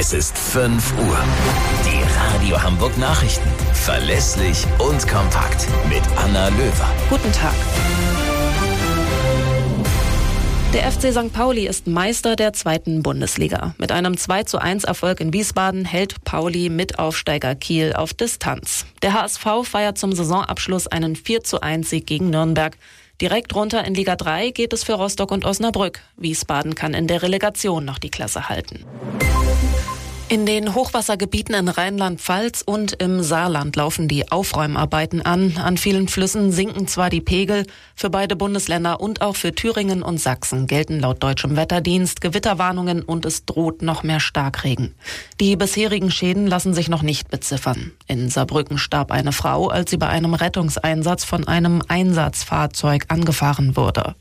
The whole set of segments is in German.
Es ist 5 Uhr. Die Radio Hamburg Nachrichten. Verlässlich und kompakt. Mit Anna Löwer. Guten Tag. Der FC St. Pauli ist Meister der 2. Bundesliga. Mit einem 2:1 Erfolg in Wiesbaden hält Pauli Mitaufsteiger Kiel auf Distanz. Der HSV feiert zum Saisonabschluss einen 4:1 Sieg gegen Nürnberg. Direkt runter in Liga 3 geht es für Rostock und Osnabrück. Wiesbaden kann in der Relegation noch die Klasse halten. In den Hochwassergebieten in Rheinland-Pfalz und im Saarland laufen die Aufräumarbeiten an. An vielen Flüssen sinken zwar die Pegel. Für beide Bundesländer und auch für Thüringen und Sachsen gelten laut deutschem Wetterdienst Gewitterwarnungen und es droht noch mehr Starkregen. Die bisherigen Schäden lassen sich noch nicht beziffern. In Saarbrücken starb eine Frau, als sie bei einem Rettungseinsatz von einem Einsatzfahrzeug angefahren wurde.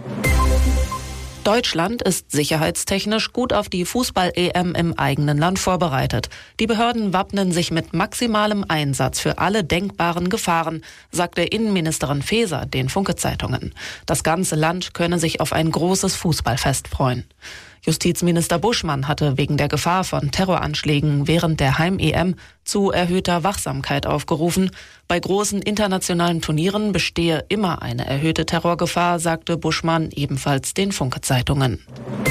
Deutschland ist sicherheitstechnisch gut auf die Fußball-EM im eigenen Land vorbereitet. Die Behörden wappnen sich mit maximalem Einsatz für alle denkbaren Gefahren, sagte Innenministerin Faeser den Funke-Zeitungen. Das ganze Land könne sich auf ein großes Fußballfest freuen. Justizminister Buschmann hatte wegen der Gefahr von Terroranschlägen während der Heim-EM zu erhöhter Wachsamkeit aufgerufen. Bei großen internationalen Turnieren bestehe immer eine erhöhte Terrorgefahr, sagte Buschmann ebenfalls den Funke-Zeitungen.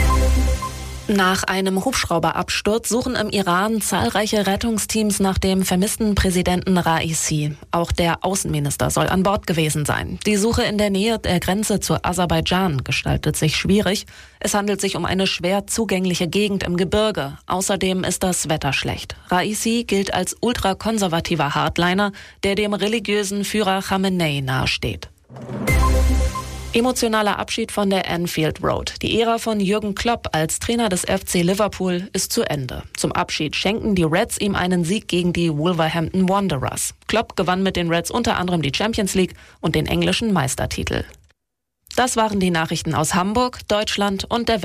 Nach einem Hubschrauberabsturz suchen im Iran zahlreiche Rettungsteams nach dem vermissten Präsidenten Raisi. Auch der Außenminister soll an Bord gewesen sein. Die Suche in der Nähe der Grenze zu Aserbaidschan gestaltet sich schwierig. Es handelt sich um eine schwer zugängliche Gegend im Gebirge. Außerdem ist das Wetter schlecht. Raisi gilt als ultrakonservativer Hardliner, der dem religiösen Führer Khamenei nahesteht. Emotionaler Abschied von der Anfield Road. Die Ära von Jürgen Klopp als Trainer des FC Liverpool ist zu Ende. Zum Abschied schenken die Reds ihm einen Sieg gegen die Wolverhampton Wanderers. Klopp gewann mit den Reds unter anderem die Champions League und den englischen Meistertitel. Das waren die Nachrichten aus Hamburg, Deutschland und der Welt.